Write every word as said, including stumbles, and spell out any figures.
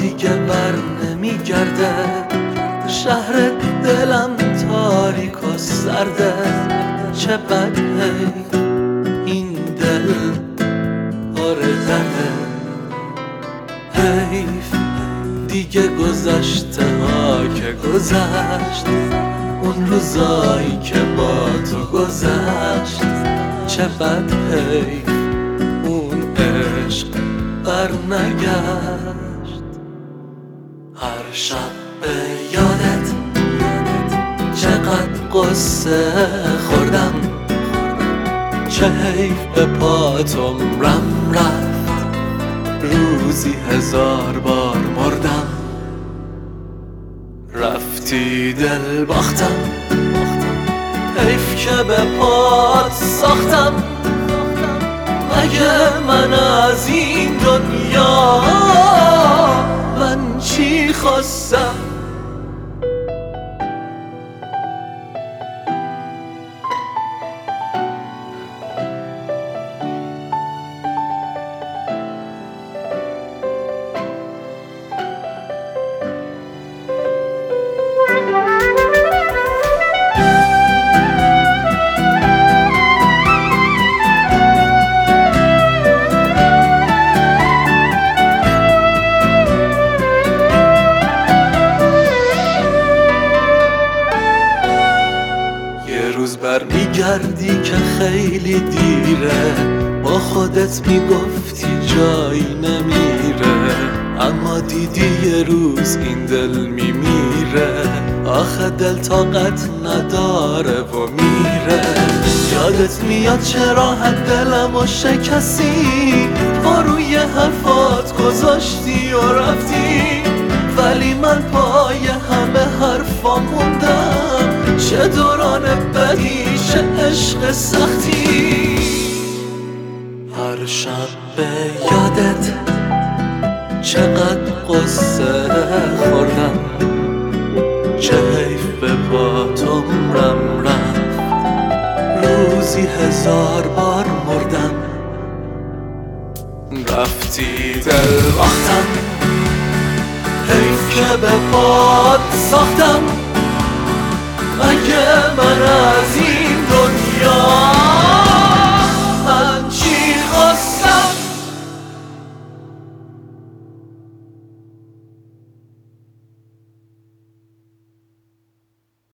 دیگه بر نمیگرده، شهر دلم تاریک و سرده. چه بد حیف این دل پر درده، حیف دیگه گذشته ها که گذشت، اون روزایی که با تو گذشت. چه بد حیف اون عشق بر نگشت. هر شب به یادت چقدر قصه خوردم، چه حیف به پات عمرم رفت، روزی هزار بار مردم. رفتی دل باختم، حیف که به پات ساختم. مگه من از این دنیا من چی خواستم؟ روز بر میگردی که خیلی دیره، با خودت میگفتی جایی نمیره، اما دیدی یه روز این دل میمیره. آخه دل طاقت نداره و میره. یادت میاد چرا حد دلم و شکستی، پا روی حرفات گذاشتی و رفتی، ولی من پای همه حرفا موندم. چه دوران بدی، چه عشق سختی. هر شب به یادت چقدر قصه خوردم، چه حیف به پات عمرم رفت، روزی هزار بار مردم. رفتی دل باختم، حیف که به پات ساختم. مگه من از این دنیا